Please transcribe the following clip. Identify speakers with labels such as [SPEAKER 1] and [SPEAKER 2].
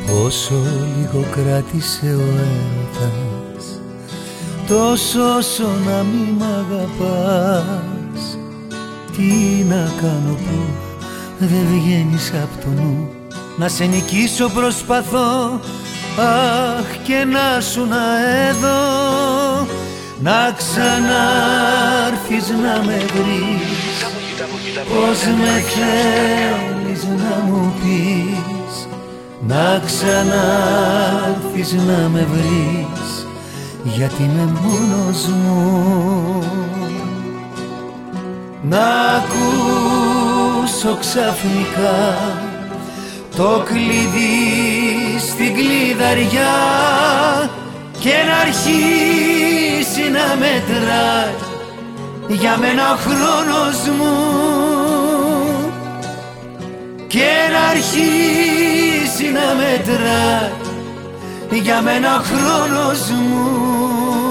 [SPEAKER 1] Όσο λίγο κράτησε ο έρωτας, τόσο όσο να μη μ' αγαπάς. Τι να κάνω που δεν βγαίνεις απ' το νου, να σε νικήσω προσπαθώ, αχ και να σου να εδώ, να ξανάρθεις να με βρεις. Πώς με θέλεις να μου πεις, να ξανάρθεις να με βρεις, γιατί είμαι μόνος μου. Να ακούσω ξαφνικά το κλειδί στην κλειδαριά και να αρχίσει να μετράει για μένα ο χρόνος μου, και να αρχίσει να μετράει για μένα ο χρόνος μου.